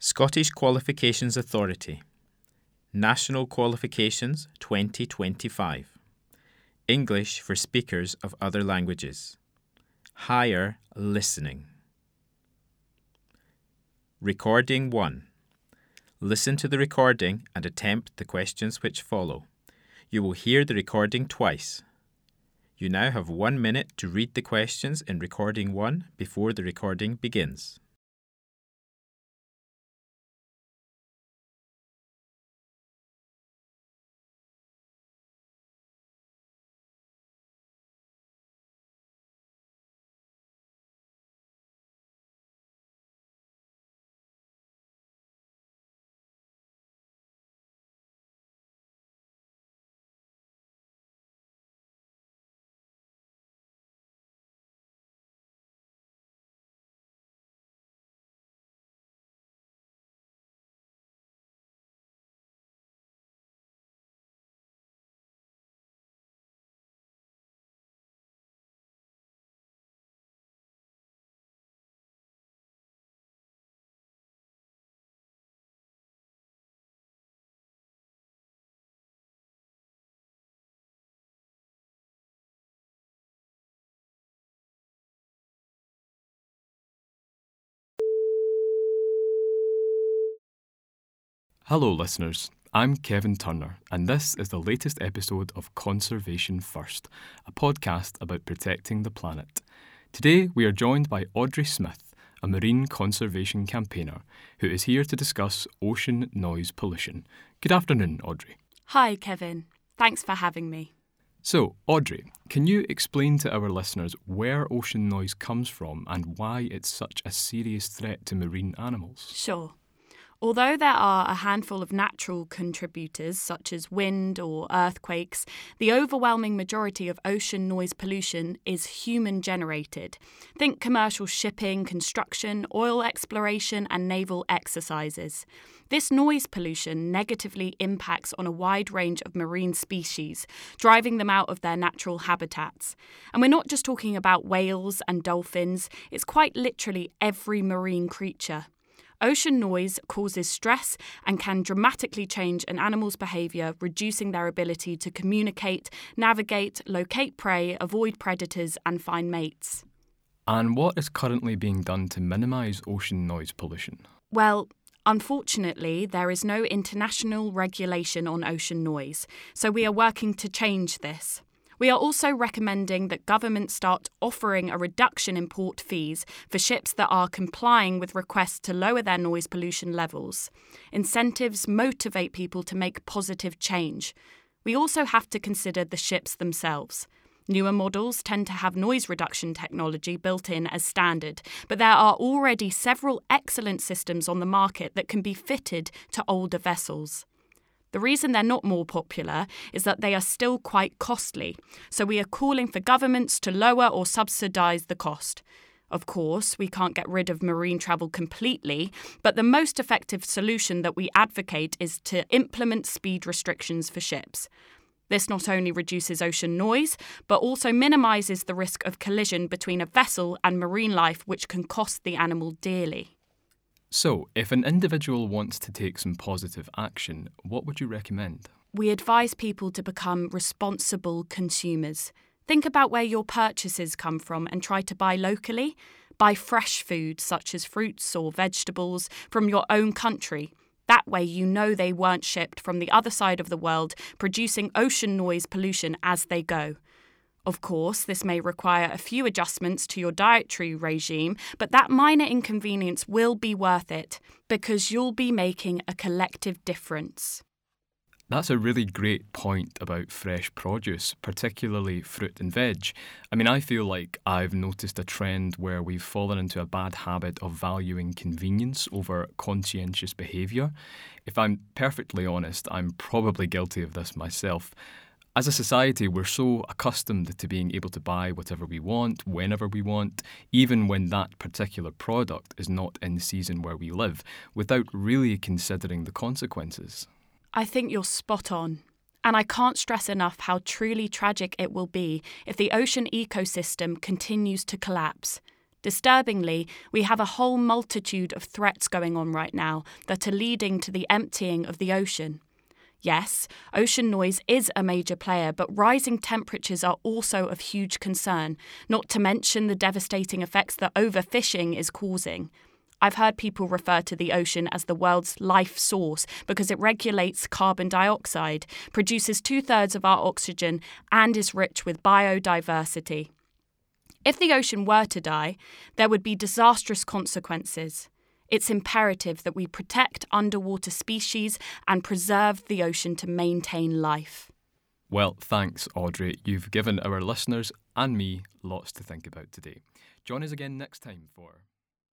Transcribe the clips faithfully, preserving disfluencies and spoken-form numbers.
Scottish Qualifications Authority. National Qualifications twenty twenty-five. English for speakers of other languages. Higher listening. Recording one. Listen to the recording and attempt the questions which follow. You will hear the recording twice. You now have one minute to read the questions in recording one before the recording begins. Hello listeners, I'm Kevin Turner and this is the latest episode of Conservation First, a podcast about protecting the planet. Today we are joined by Audrey Smith, a marine conservation campaigner, who is here to discuss ocean noise pollution. Good afternoon, Audrey. Hi Kevin, thanks for having me. So, Audrey, can you explain to our listeners where ocean noise comes from and why it's such a serious threat to marine animals? Sure. Although there are a handful of natural contributors, such as wind or earthquakes, the overwhelming majority of ocean noise pollution is human-generated. Think commercial shipping, construction, oil exploration, and naval exercises. This noise pollution negatively impacts on a wide range of marine species, driving them out of their natural habitats. And we're not just talking about whales and dolphins, it's quite literally every marine creature. Ocean noise causes stress and can dramatically change an animal's behaviour, reducing their ability to communicate, navigate, locate prey, avoid predators and find mates. And what is currently being done to minimise ocean noise pollution? Well, unfortunately, there is no international regulation on ocean noise, so we are working to change this. We are also recommending that governments start offering a reduction in port fees for ships that are complying with requests to lower their noise pollution levels. Incentives motivate people to make positive change. We also have to consider the ships themselves. Newer models tend to have noise reduction technology built in as standard, but there are already several excellent systems on the market that can be fitted to older vessels. The reason they're not more popular is that they are still quite costly, so we are calling for governments to lower or subsidise the cost. Of course, we can't get rid of marine travel completely, but the most effective solution that we advocate is to implement speed restrictions for ships. This not only reduces ocean noise, but also minimises the risk of collision between a vessel and marine life, which can cost the animal dearly. So, if an individual wants to take some positive action, what would you recommend? We advise people to become responsible consumers. Think about where your purchases come from and try to buy locally. Buy fresh food, such as fruits or vegetables, from your own country. That way you know they weren't shipped from the other side of the world, producing ocean noise pollution as they go. Of course, this may require a few adjustments to your dietary regime, but that minor inconvenience will be worth it because you'll be making a collective difference. That's a really great point about fresh produce, particularly fruit and veg. I mean, I feel like I've noticed a trend where we've fallen into a bad habit of valuing convenience over conscientious behaviour. If I'm perfectly honest, I'm probably guilty of this myself. As a society, we're so accustomed to being able to buy whatever we want, whenever we want, even when that particular product is not in the season where we live, without really considering the consequences. I think you're spot on. And I can't stress enough how truly tragic it will be if the ocean ecosystem continues to collapse. Disturbingly, we have a whole multitude of threats going on right now that are leading to the emptying of the ocean. Yes, ocean noise is a major player, but rising temperatures are also of huge concern, not to mention the devastating effects that overfishing is causing. I've heard people refer to the ocean as the world's life source because it regulates carbon dioxide, produces two-thirds of our oxygen, and is rich with biodiversity. If the ocean were to die, there would be disastrous consequences. It's imperative that we protect underwater species and preserve the ocean to maintain life. Well, thanks, Audrey. You've given our listeners and me lots to think about today. Join us again next time for...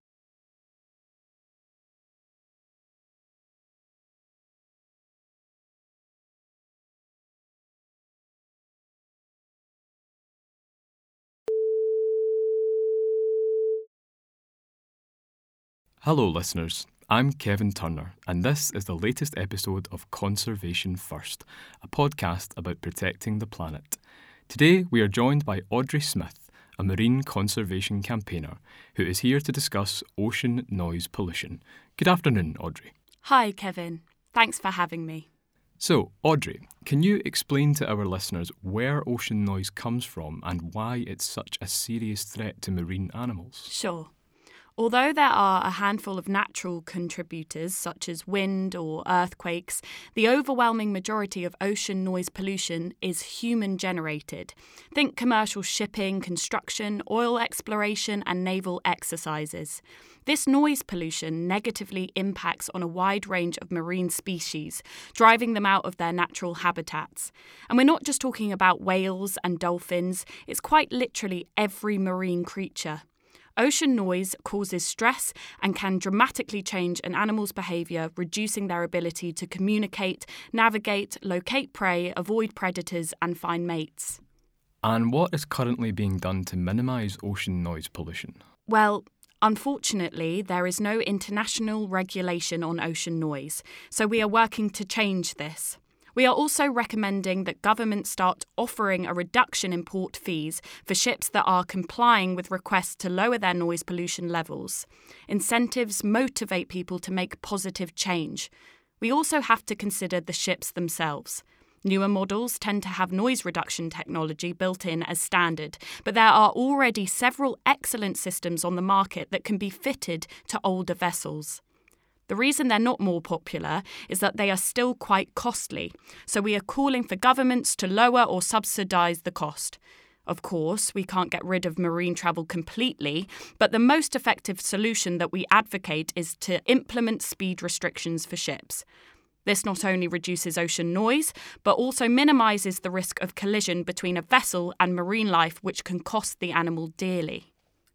Hello, listeners. I'm Kevin Turner, and this is the latest episode of Conservation First, a podcast about protecting the planet. Today, we are joined by Audrey Smith, a marine conservation campaigner, who is here to discuss ocean noise pollution. Good afternoon, Audrey. Hi, Kevin. Thanks for having me. So, Audrey, can you explain to our listeners where ocean noise comes from and why it's such a serious threat to marine animals? Sure. Although there are a handful of natural contributors, such as wind or earthquakes, the overwhelming majority of ocean noise pollution is human-generated. Think commercial shipping, construction, oil exploration, and naval exercises. This noise pollution negatively impacts on a wide range of marine species, driving them out of their natural habitats. And we're not just talking about whales and dolphins, it's quite literally every marine creature. Ocean noise causes stress and can dramatically change an animal's behaviour, reducing their ability to communicate, navigate, locate prey, avoid predators and find mates. And what is currently being done to minimise ocean noise pollution? Well, unfortunately, there is no international regulation on ocean noise, so we are working to change this. We are also recommending that governments start offering a reduction in port fees for ships that are complying with requests to lower their noise pollution levels. Incentives motivate people to make positive change. We also have to consider the ships themselves. Newer models tend to have noise reduction technology built in as standard, but there are already several excellent systems on the market that can be fitted to older vessels. The reason they're not more popular is that they are still quite costly, so we are calling for governments to lower or subsidise the cost. Of course, we can't get rid of marine travel completely, but the most effective solution that we advocate is to implement speed restrictions for ships. This not only reduces ocean noise, but also minimises the risk of collision between a vessel and marine life, which can cost the animal dearly.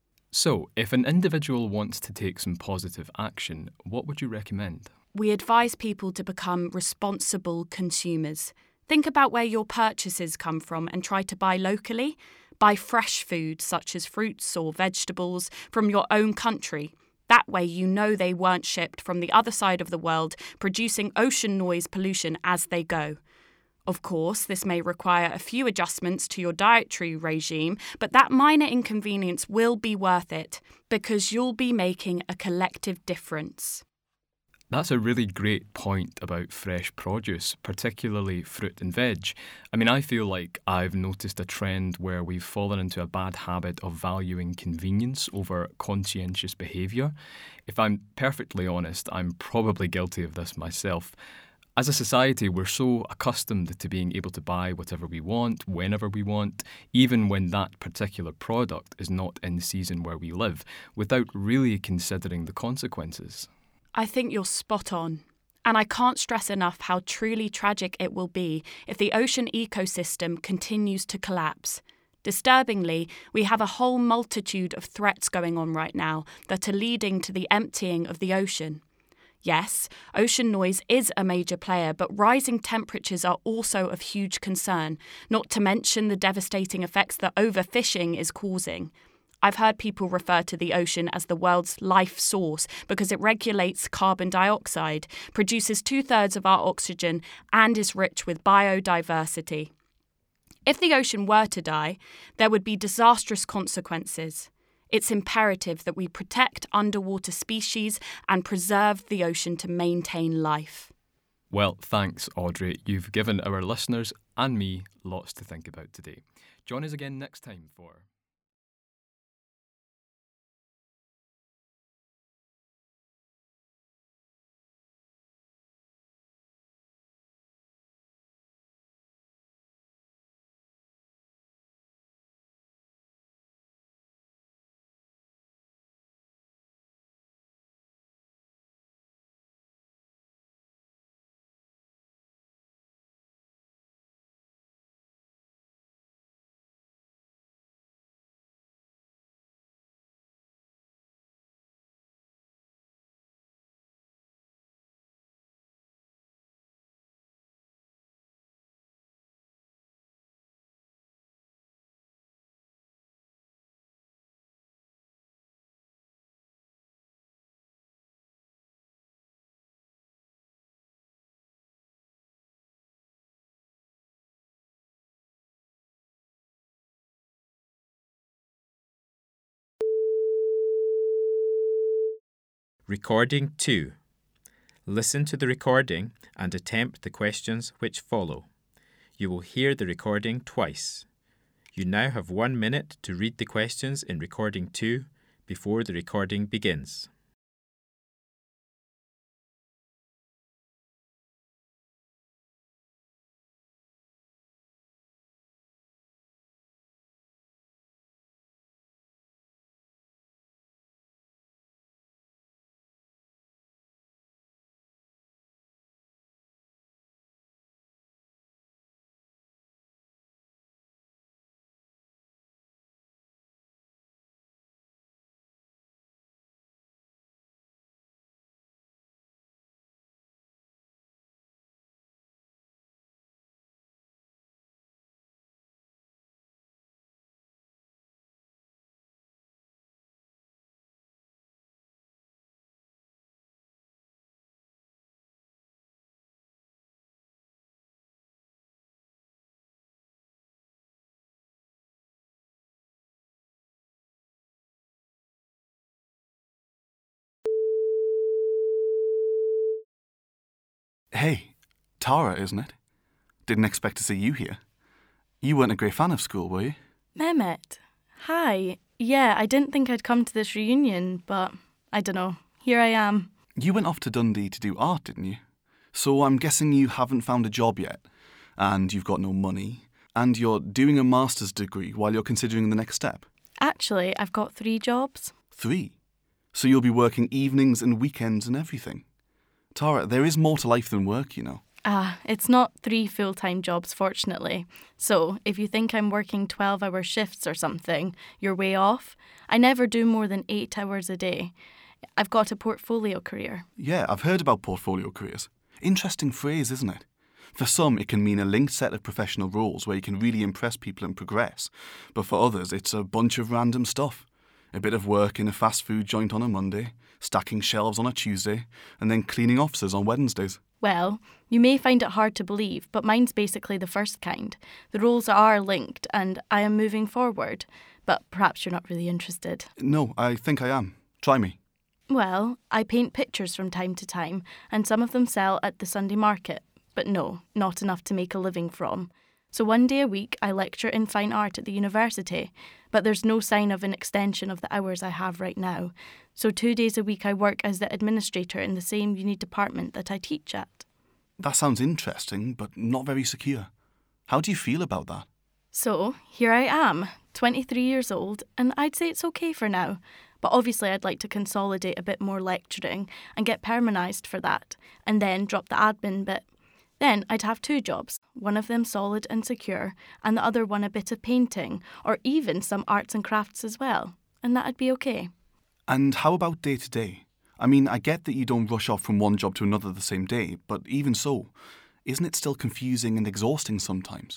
So, if an individual wants to take some positive action, what would you recommend? We advise people to become responsible consumers. Think about where your purchases come from and try to buy locally. Buy fresh food, such as fruits or vegetables, from your own country. That way you know they weren't shipped from the other side of the world, producing ocean noise pollution as they go. Of course, this may require a few adjustments to your dietary regime, but that minor inconvenience will be worth it because you'll be making a collective difference. That's a really great point about fresh produce, particularly fruit and veg. I mean, I feel like I've noticed a trend where we've fallen into a bad habit of valuing convenience over conscientious behaviour. If I'm perfectly honest, I'm probably guilty of this myself. As a society, we're so accustomed to being able to buy whatever we want, whenever we want, even when that particular product is not in season where we live, without really considering the consequences. I think you're spot on. And I can't stress enough how truly tragic it will be if the ocean ecosystem continues to collapse. Disturbingly, we have a whole multitude of threats going on right now that are leading to the emptying of the ocean. Yes, ocean noise is a major player, but rising temperatures are also of huge concern, not to mention the devastating effects that overfishing is causing. I've heard people refer to the ocean as the world's life source because it regulates carbon dioxide, produces two-thirds of our oxygen, and is rich with biodiversity. If the ocean were to die, there would be disastrous consequences. It's imperative that we protect underwater species and preserve the ocean to maintain life. Well, thanks, Audrey. You've given our listeners and me lots to think about today. Join us again next time for... Recording two. Listen to the recording and attempt the questions which follow. You will hear the recording twice. You now have one minute to read the questions in recording two before the recording begins. Hey, Tara, isn't it? Didn't expect to see you here. You weren't a great fan of school, were you? Mehmet, hi. Yeah, I didn't think I'd come to this reunion, but I don't know. Here I am. You went off to Dundee to do art, didn't you? So I'm guessing you haven't found a job yet, and you've got no money, and you're doing a master's degree while you're considering the next step. Actually, I've got three jobs. Three? So you'll be working evenings and weekends and everything. Tara, there is more to life than work, you know. Ah, it's not three full-time jobs, fortunately. So, if you think I'm working twelve-hour shifts or something, you're way off. I never do more than eight hours a day. I've got a portfolio career. Yeah, I've heard about portfolio careers. Interesting phrase, isn't it? For some, it can mean a linked set of professional roles where you can really impress people and progress. But for others, it's a bunch of random stuff. A bit of work in a fast food joint on a Monday, stacking shelves on a Tuesday, and then cleaning offices on Wednesdays. Well, you may find it hard to believe, but mine's basically the first kind. The roles are linked, and I am moving forward. But perhaps you're not really interested. No, I think I am. Try me. Well, I paint pictures from time to time, and some of them sell at the Sunday market. But no, not enough to make a living from. So one day a week I lecture in fine art at the university, but there's no sign of an extension of the hours I have right now. So two days a week I work as the administrator in the same uni department that I teach at. That sounds interesting, but not very secure. How do you feel about that? So, here I am, twenty-three years old, and I'd say it's okay for now. But obviously I'd like to consolidate a bit more lecturing and get permanised for that, and then drop the admin bit. Then I'd have two jobs, one of them solid and secure, and the other one a bit of painting, or even some arts and crafts as well. And that'd be okay. And how about day to day? I mean, I get that you don't rush off from one job to another the same day, but even so, isn't it still confusing and exhausting sometimes?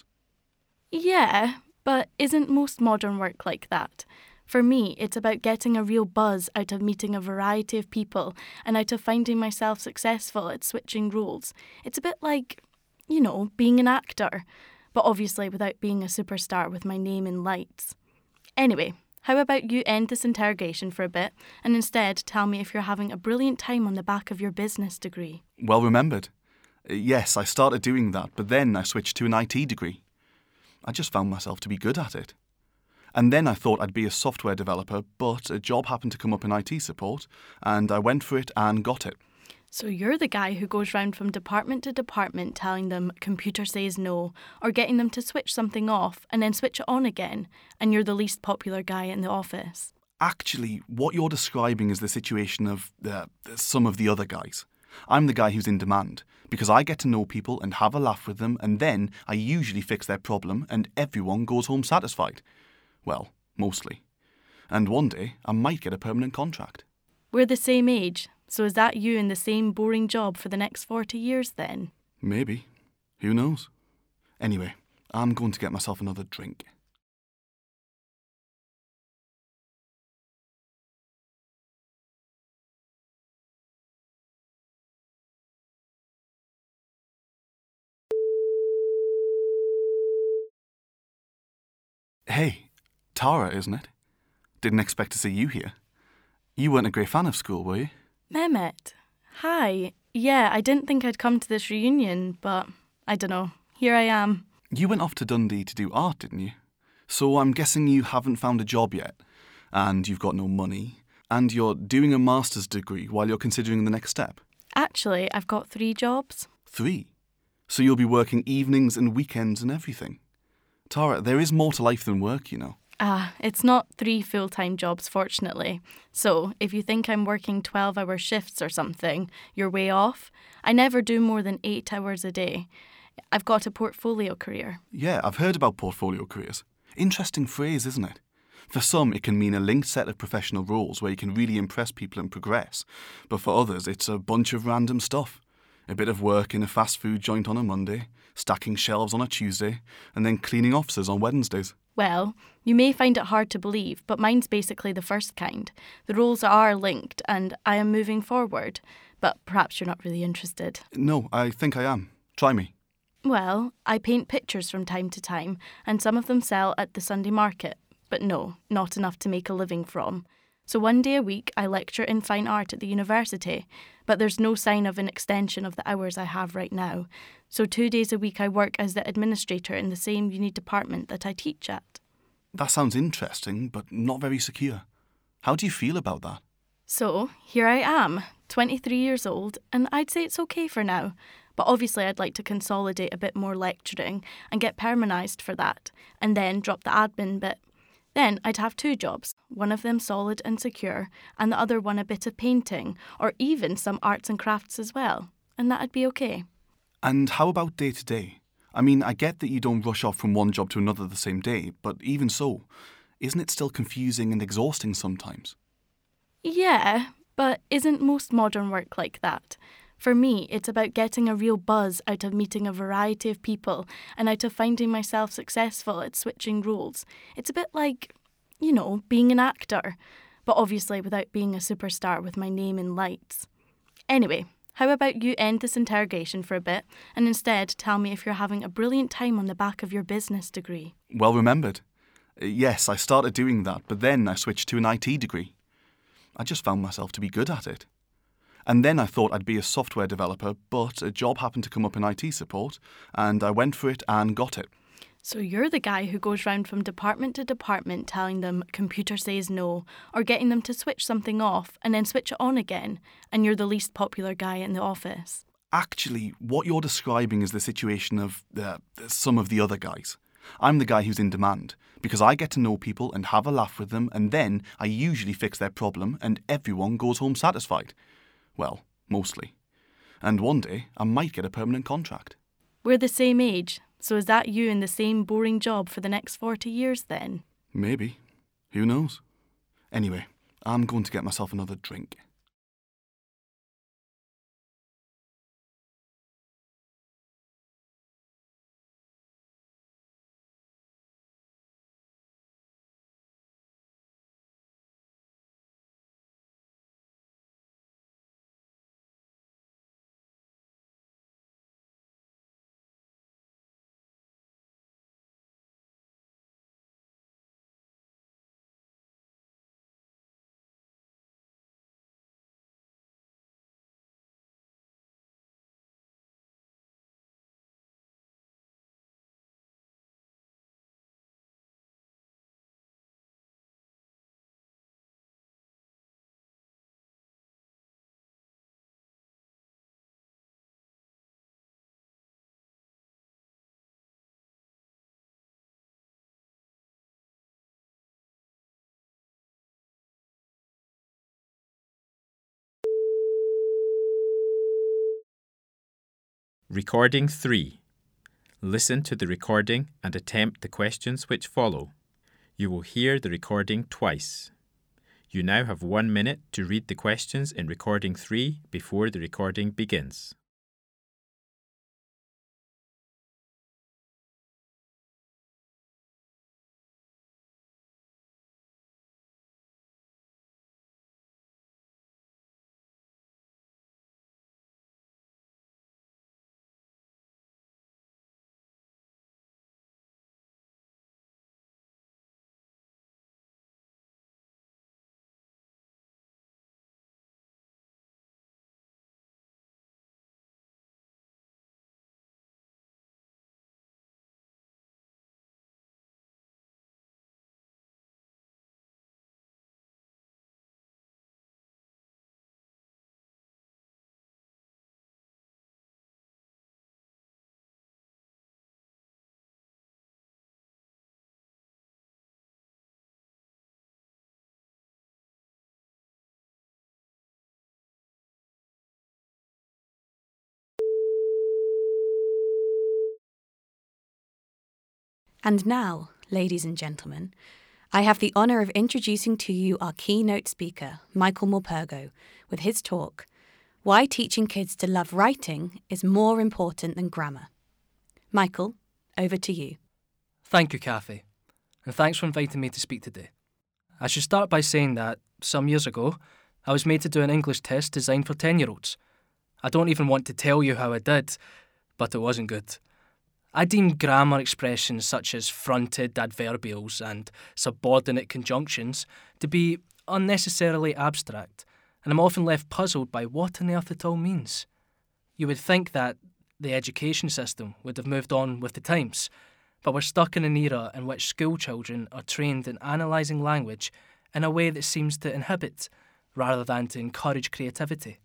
Yeah, but isn't most modern work like that? For me, it's about getting a real buzz out of meeting a variety of people and out of finding myself successful at switching roles. It's a bit like, you know, being an actor, but obviously without being a superstar with my name in lights. Anyway, how about you end this interrogation for a bit and instead tell me if you're having a brilliant time on the back of your business degree? Well remembered. Uh, Yes, I started doing that, but then I switched to an I T degree. I just found myself to be good at it. And then I thought I'd be a software developer, but a job happened to come up in I T support, and I went for it and got it. So you're the guy who goes round from department to department telling them computer says no, or getting them to switch something off and then switch it on again, and you're the least popular guy in the office. Actually, what you're describing is the situation of uh, some of the other guys. I'm the guy who's in demand, because I get to know people and have a laugh with them, and then I usually fix their problem and everyone goes home satisfied. Well, mostly. And one day, I might get a permanent contract. We're the same age, so is that you in the same boring job for the next forty years then? Maybe. Who knows? Anyway, I'm going to get myself another drink. Hey, Tara, isn't it? Didn't expect to see you here. You weren't a great fan of school, were you? Mehmet, hi. Yeah, I didn't think I'd come to this reunion, but I don't know. Here I am. You went off to Dundee to do art, didn't you? So I'm guessing you haven't found a job yet, and you've got no money, and you're doing a master's degree while you're considering the next step. Actually, I've got three jobs. Three? So you'll be working evenings and weekends and everything. Tara, there is more to life than work, you know. Ah, it's not three full-time jobs, fortunately. So, if you think I'm working twelve-hour shifts or something, you're way off. I never do more than eight hours a day. I've got a portfolio career. Yeah, I've heard about portfolio careers. Interesting phrase, isn't it? For some, it can mean a linked set of professional roles where you can really impress people and progress. But for others, it's a bunch of random stuff. A bit of work in a fast food joint on a Monday, stacking shelves on a Tuesday, and then cleaning offices on Wednesdays. Well, you may find it hard to believe, but mine's basically the first kind. The roles are linked and I am moving forward. But perhaps you're not really interested. No, I think I am. Try me. Well, I paint pictures from time to time, and some of them sell at the Sunday market. But no, not enough to make a living from. So one day a week I lecture in fine art at the university, but there's no sign of an extension of the hours I have right now. So two days a week I work as the administrator in the same uni department that I teach at. That sounds interesting, but not very secure. How do you feel about that? So here I am, twenty-three years old, and I'd say it's okay for now. But obviously I'd like to consolidate a bit more lecturing and get permanised for that, and then drop the admin bit. Then I'd have two jobs, one of them solid and secure, and the other one a bit of painting, or even some arts and crafts as well, and that'd be okay. And how about day to day? I mean, I get that you don't rush off from one job to another the same day, but even so, isn't it still confusing and exhausting sometimes? Yeah, but isn't most modern work like that? For me, it's about getting a real buzz out of meeting a variety of people and out of finding myself successful at switching roles. It's a bit like, you know, being an actor, but obviously without being a superstar with my name in lights. Anyway, how about you end this interrogation for a bit and instead tell me if you're having a brilliant time on the back of your business degree? Well remembered. Uh, Yes, I started doing that, but then I switched to an I T degree. I just found myself to be good at it. And then I thought I'd be a software developer, but a job happened to come up in I T support, and I went for it and got it. So you're the guy who goes round from department to department telling them computer says no, or getting them to switch something off and then switch it on again, and you're the least popular guy in the office. Actually, what you're describing is the situation of uh, some of the other guys. I'm the guy who's in demand, because I get to know people and have a laugh with them, and then I usually fix their problem and everyone goes home satisfied. Well, mostly. And one day, I might get a permanent contract. We're the same age, so is that you in the same boring job for the next forty years then? Maybe. Who knows? Anyway, I'm going to get myself another drink. Recording three. Listen to the recording and attempt the questions which follow. You will hear the recording twice. You now have one minute to read the questions in recording three before the recording begins. And now, ladies and gentlemen, I have the honour of introducing to you our keynote speaker, Michael Morpurgo, with his talk, Why Teaching Kids to Love Writing is More Important Than Grammar. Michael, over to you. Thank you, Kathy, and thanks for inviting me to speak today. I should start by saying that, some years ago, I was made to do an English test designed for ten-year-olds. I don't even want to tell you how I did, but it wasn't good. I deem grammar expressions such as fronted adverbials and subordinate conjunctions to be unnecessarily abstract, and I'm often left puzzled by what on earth it all means. You would think that the education system would have moved on with the times, but we're stuck in an era in which school children are trained in analysing language in a way that seems to inhibit rather than to encourage creativity.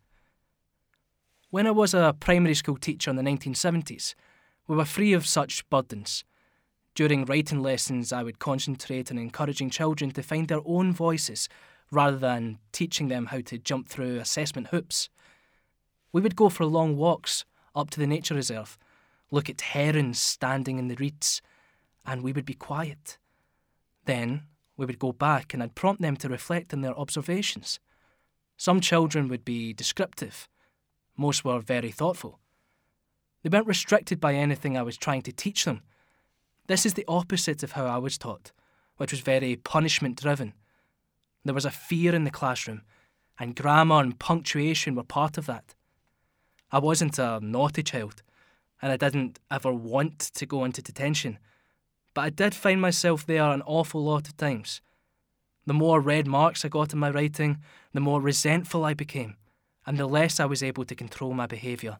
When I was a primary school teacher in the nineteen seventies, we were free of such burdens. During writing lessons, I would concentrate on encouraging children to find their own voices rather than teaching them how to jump through assessment hoops. We would go for long walks up to the nature reserve, look at herons standing in the reeds, and we would be quiet. Then we would go back and I'd prompt them to reflect on their observations. Some children would be descriptive. Most were very thoughtful. They weren't restricted by anything I was trying to teach them. This is the opposite of how I was taught, which was very punishment-driven. There was a fear in the classroom, and grammar and punctuation were part of that. I wasn't a naughty child, and I didn't ever want to go into detention, but I did find myself there an awful lot of times. The more red marks I got in my writing, the more resentful I became, and the less I was able to control my behaviour.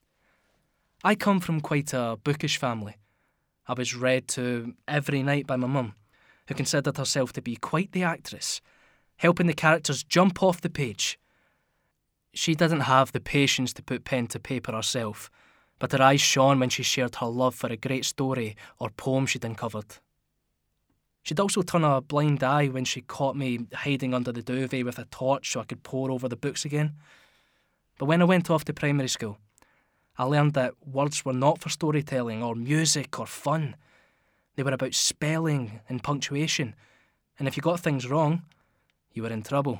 I come from quite a bookish family. I was read to every night by my mum, who considered herself to be quite the actress, helping the characters jump off the page. She didn't have the patience to put pen to paper herself, but her eyes shone when she shared her love for a great story or poem she'd uncovered. She'd also turn a blind eye when she caught me hiding under the duvet with a torch so I could pore over the books again. But when I went off to primary school, I learned that words were not for storytelling or music or fun. They were about spelling and punctuation, and if you got things wrong, you were in trouble.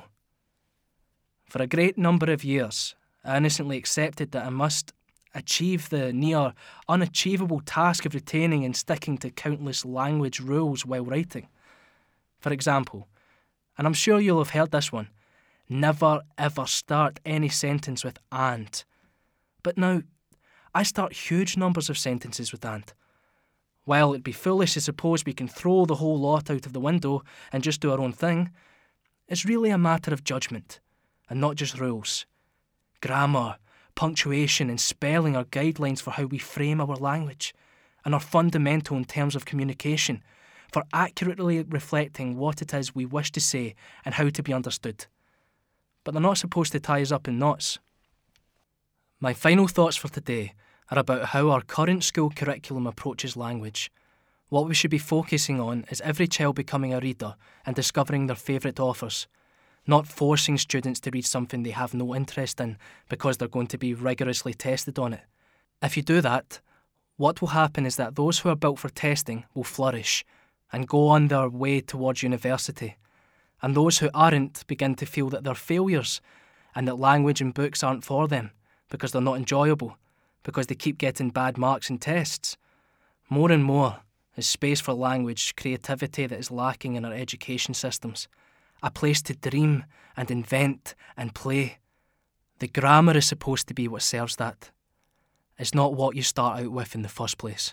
For a great number of years, I innocently accepted that I must achieve the near unachievable task of retaining and sticking to countless language rules while writing. For example, and I'm sure you'll have heard this one, never ever start any sentence with and. But now, I start huge numbers of sentences with and. While it'd be foolish to suppose we can throw the whole lot out of the window and just do our own thing, it's really a matter of judgment, and not just rules. Grammar, punctuation and spelling are guidelines for how we frame our language, and are fundamental in terms of communication, for accurately reflecting what it is we wish to say and how to be understood. But they're not supposed to tie us up in knots. My final thoughts for today are about how our current school curriculum approaches language. What we should be focusing on is every child becoming a reader and discovering their favourite authors, not forcing students to read something they have no interest in because they're going to be rigorously tested on it. If you do that, what will happen is that those who are built for testing will flourish and go on their way towards university, and those who aren't begin to feel that they're failures and that language and books aren't for them because they're not enjoyable, because they keep getting bad marks in tests. More and more is space for language, creativity that is lacking in our education systems, a place to dream and invent and play. The grammar is supposed to be what serves that. It's not what you start out with in the first place.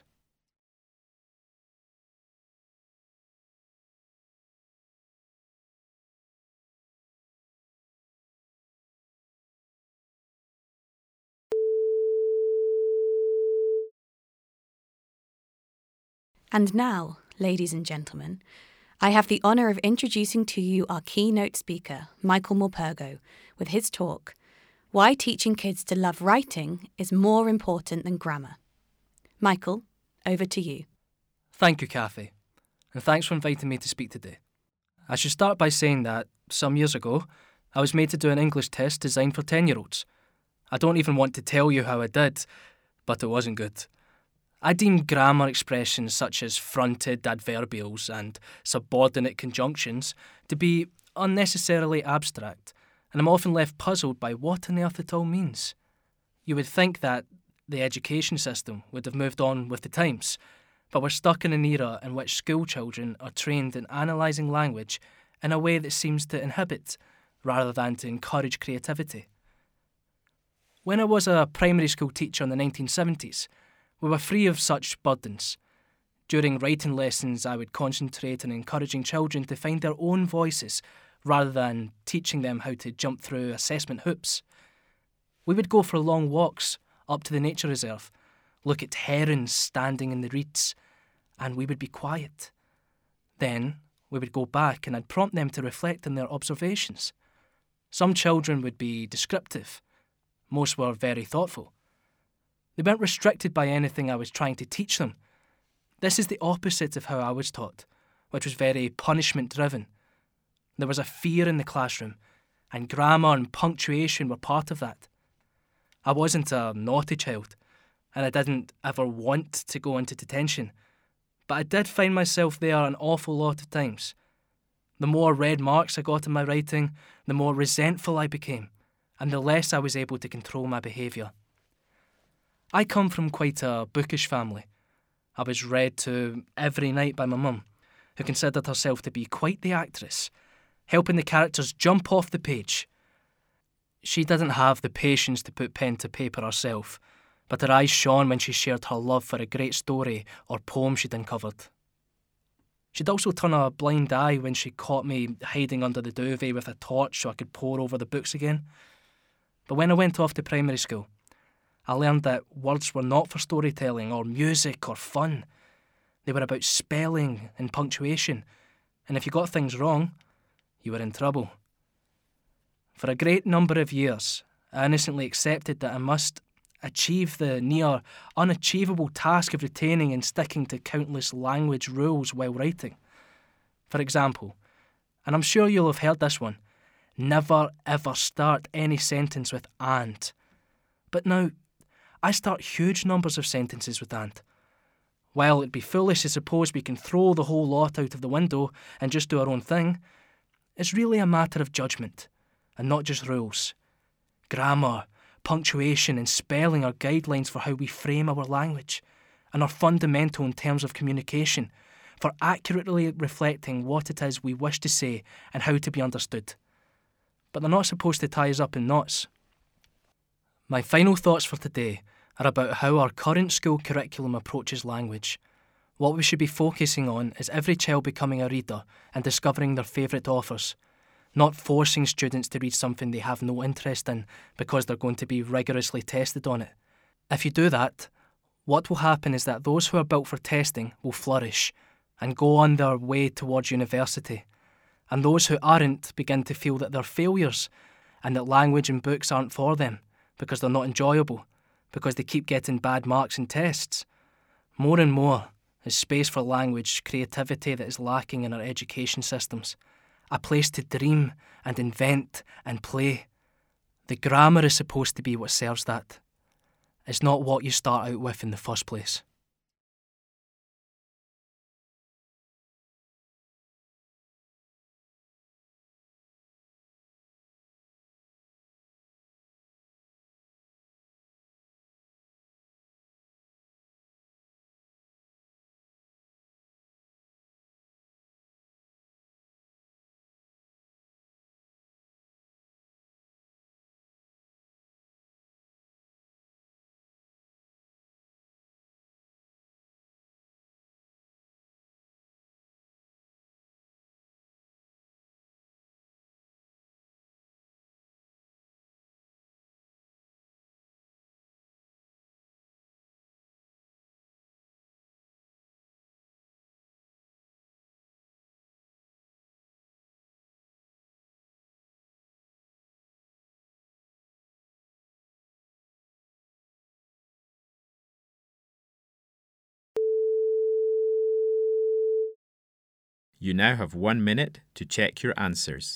And now, ladies and gentlemen, I have the honour of introducing to you our keynote speaker, Michael Morpurgo, with his talk, Why Teaching Kids to Love Writing is More Important Than Grammar. Michael, over to you. Thank you, Kathy, and thanks for inviting me to speak today. I should start by saying that, some years ago, I was made to do an English test designed for ten-year-olds. I don't even want to tell you how I did, but it wasn't good. I deem grammar expressions such as fronted adverbials and subordinate conjunctions to be unnecessarily abstract, and I'm often left puzzled by what on earth it all means. You would think that the education system would have moved on with the times, but we're stuck in an era in which school children are trained in analysing language in a way that seems to inhibit rather than to encourage creativity. When I was a primary school teacher in the nineteen seventies, we were free of such burdens. During writing lessons, I would concentrate on encouraging children to find their own voices rather than teaching them how to jump through assessment hoops. We would go for long walks up to the nature reserve, look at herons standing in the reeds, and we would be quiet. Then we would go back and I'd prompt them to reflect on their observations. Some children would be descriptive. Most were very thoughtful. They weren't restricted by anything I was trying to teach them. This is the opposite of how I was taught, which was very punishment-driven. There was a fear in the classroom, and grammar and punctuation were part of that. I wasn't a naughty child, and I didn't ever want to go into detention, but I did find myself there an awful lot of times. The more red marks I got in my writing, the more resentful I became, and the less I was able to control my behaviour. I come from quite a bookish family. I was read to every night by my mum, who considered herself to be quite the actress, helping the characters jump off the page. She didn't have the patience to put pen to paper herself, but her eyes shone when she shared her love for a great story or poem she'd uncovered. She'd also turn a blind eye when she caught me hiding under the duvet with a torch so I could pore over the books again. But when I went off to primary school, I learned that words were not for storytelling or music or fun. They were about spelling and punctuation, and if you got things wrong, you were in trouble. For a great number of years, I innocently accepted that I must achieve the near unachievable task of retaining and sticking to countless language rules while writing. For example, and I'm sure you'll have heard this one, never ever start any sentence with and. But now, I start huge numbers of sentences with and. While it'd be foolish to suppose we can throw the whole lot out of the window and just do our own thing, it's really a matter of judgment, and not just rules. Grammar, punctuation and spelling are guidelines for how we frame our language, and are fundamental in terms of communication, for accurately reflecting what it is we wish to say and how to be understood. But they're not supposed to tie us up in knots. My final thoughts for today are about how our current school curriculum approaches language. What we should be focusing on is every child becoming a reader and discovering their favourite authors, not forcing students to read something they have no interest in because they're going to be rigorously tested on it. If you do that, what will happen is that those who are built for testing will flourish and go on their way towards university, and those who aren't begin to feel that they're failures and that language and books aren't for them because they're not enjoyable, because they keep getting bad marks in tests. More and more is space for language, creativity that is lacking in our education systems, a place to dream and invent and play. The grammar is supposed to be what serves that. is not what you start out with in the first place. You now have one minute to check your answers.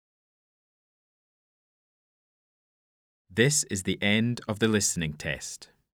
This is the end of the listening test.